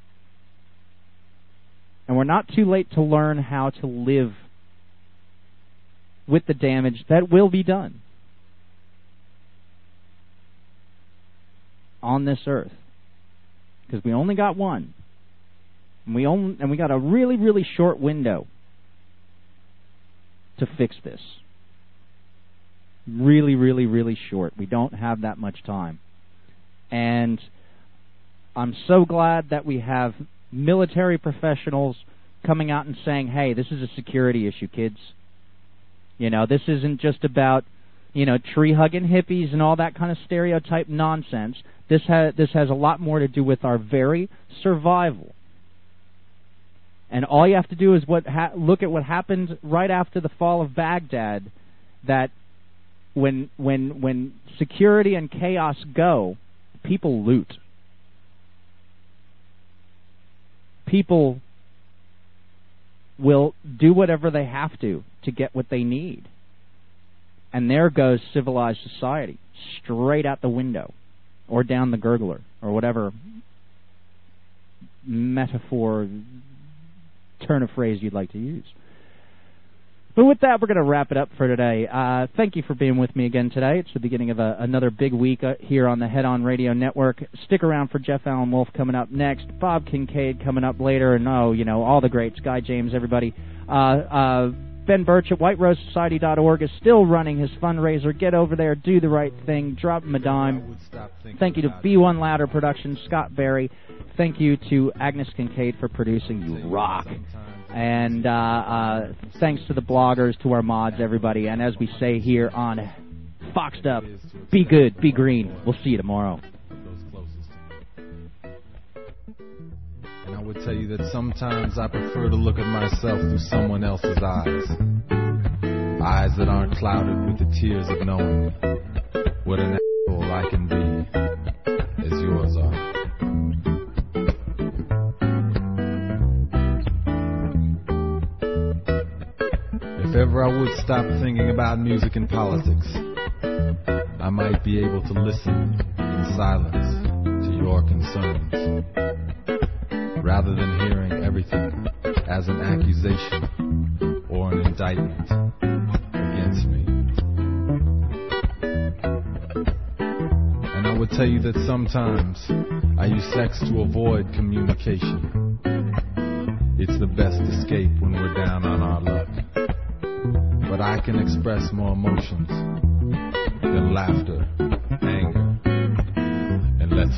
And we're not too late to learn how to live with the damage that will be done on this earth. Because we only got one. And we got a really, really short window to fix this. Really, really, really short. We don't have that much time. And I'm so glad that we have military professionals coming out and saying, hey, this is a security issue, kids. You know, this isn't just about, you know, tree-hugging hippies and all that kind of stereotype nonsense. This has a lot more to do with our very survival. And all you have to do is look at what happened right after the fall of Baghdad, that when security and chaos go, people loot. People will do whatever they have to get what they need. And there goes civilized society, straight out the window, or down the gurgler, or whatever metaphor, turn of phrase you'd like to use. But with that, we're going to wrap it up for today. Thank you for being with me again today. It's the beginning of another big week here on the Head On Radio Network. Stick around for Jeff Allen Wolf coming up next, Bob Kincaid coming up later, and all the greats, Guy James, everybody. Ben Birch at WhiteRoseSociety.org is still running his fundraiser. Get over there, do the right thing, drop him a dime. Thank you to B1 Louder Productions, Scott Berry. Thank you to Agnes Kincaid for producing. You rock. And thanks to the bloggers, to our mods, everybody. And as we say here on Foxed Up, be good, be green. We'll see you tomorrow. And I would tell you that sometimes I prefer to look at myself through someone else's eyes. Eyes that aren't clouded with the tears of knowing what an asshole I can be, as yours are. If ever I would stop thinking about music and politics, I might be able to listen in silence to your concerns, rather than hearing everything as an accusation or an indictment against me. And I would tell you that sometimes I use sex to avoid communication. It's the best escape when we're down on our luck. But I can express more emotions than laughter, anger, and let's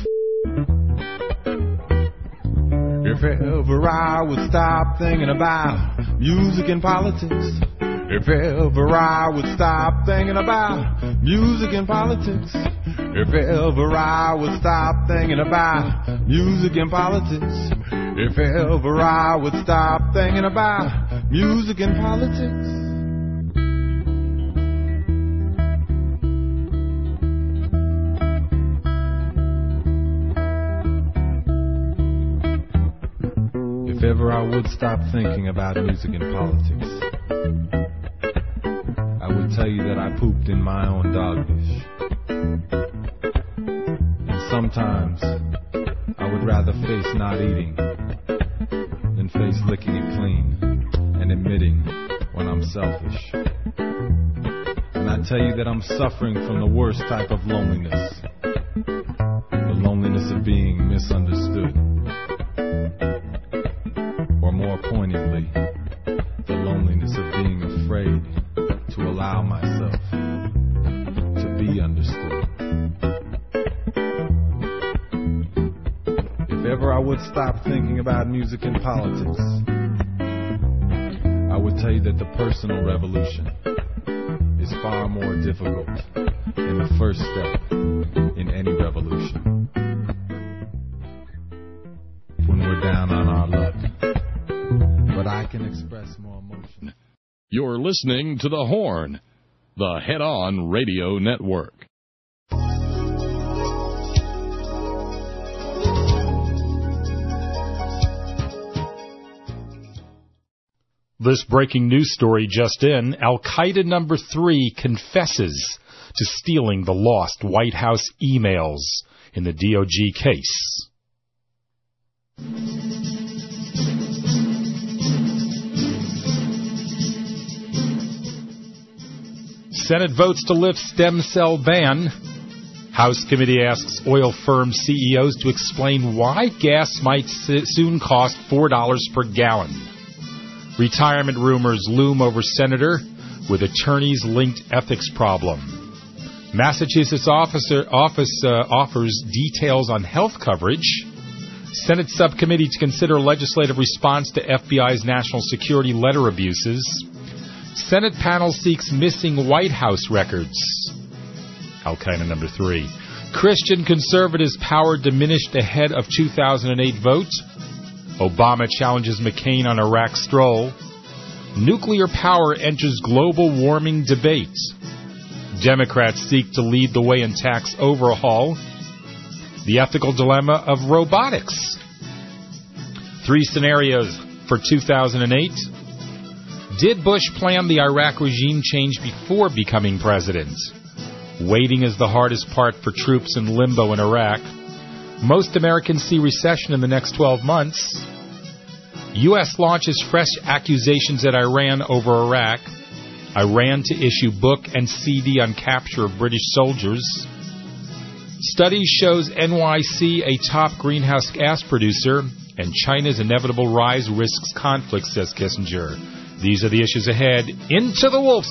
If ever I would stop thinking about music and politics, if ever I would stop thinking about music and politics, if ever I would stop thinking about music and politics, if ever I would stop thinking about music and politics. If ever I would stop thinking about music and politics, I would tell you that I pooped in my own dog dish. And sometimes I would rather face not eating than face licking it clean and admitting when I'm selfish. And I tell you that I'm suffering from the worst type of loneliness, the loneliness of being misunderstood. Or more poignantly, the loneliness of being afraid to allow myself to be understood. If ever I would stop thinking about music and politics, I would tell you that the personal revolution is far more difficult than the first step in any revolution. When we're down on our luck, but I can express more emotion. You're listening to The Horn, the Head On Radio Network. This breaking news story just in, Al-Qaeda number 3 confesses to stealing the lost White House emails in the DOJ case. Senate votes to lift stem cell ban. House committee asks oil firm CEOs to explain why gas might soon cost $4 per gallon. Retirement rumors loom over senator with attorneys-linked ethics problem. Massachusetts office offers details on health coverage. Senate subcommittee to consider legislative response to FBI's national security letter abuses. Senate panel seeks missing White House records. Al-Qaeda number 3. Christian conservatives' power diminished ahead of 2008 vote. Obama challenges McCain on Iraq stroll. Nuclear power enters global warming debate. Democrats seek to lead the way in tax overhaul. The ethical dilemma of robotics. 3 scenarios for 2008. Did Bush plan the Iraq regime change before becoming president? Waiting is the hardest part for troops in limbo in Iraq. Most Americans see recession in the next 12 months. U.S. launches fresh accusations at Iran over Iraq. Iran to issue book and CD on capture of British soldiers. Study shows NYC a top greenhouse gas producer, and China's inevitable rise risks conflict, says Kissinger. These are the issues ahead. Into the Wolf